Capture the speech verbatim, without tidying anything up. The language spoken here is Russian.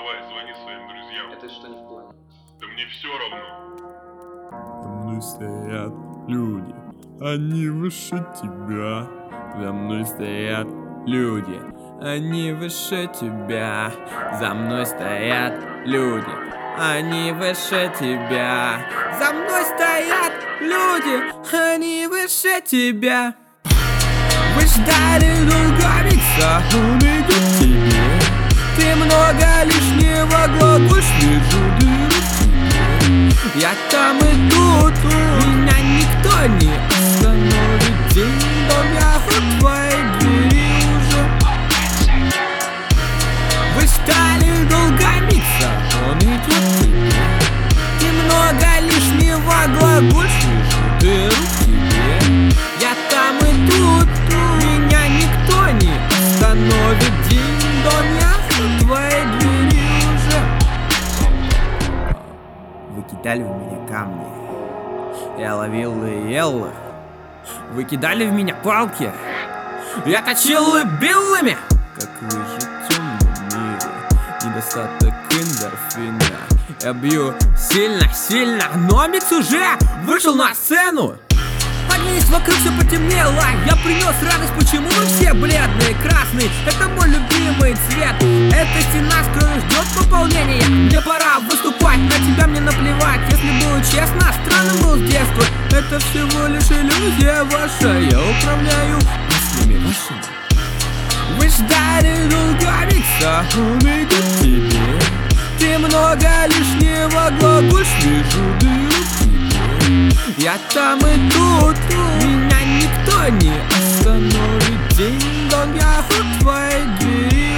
Давай, звони своим друзьям. Это что не в плане? Да мне все равно. За мной стоят люди, они выше тебя. За мной стоят люди, они выше тебя. За мной стоят люди, они выше тебя. За мной стоят люди, они выше тебя. Вы ждали долго, ведь он идет к тебе. Ты много лишнего глагольств, вижу дыру в тебе. Я там и тут, меня никто не остановит. День-дон, я у твоей двери уже. Вы ждали долго, микса, он идет к тебе. Ты много лишнего глагольств, вижу дыру в тебе. Я там и тут, меня никто не остановит. День-дон, я у твоей двери уже. Вы кидали в меня камни, я ловил и ел их. Вы кидали в меня палки, я точил и бил ими. Как выжить в темном мире, недостаток эндорфина. Я бью сильно, сильно, но микс уже вышел на сцену. Поднялись, вокруг все потемнело. Я принес радость, почему мы все бледные, красные. Это мой любимый цвет. Эта стена скоро ждет пополнения. Мне пора выступать, на тебя мне наплевать. Если буду честно, странным был с детства. Это всего лишь иллюзия ваша. Я управляю мыслями вашими. Вы ждали долго, микса, он идет к тебе. Ты много лишнего глагольств, вижу дыру в тебе. Я там и тут, меня никто не остановит. День-дон, я у твоей двери.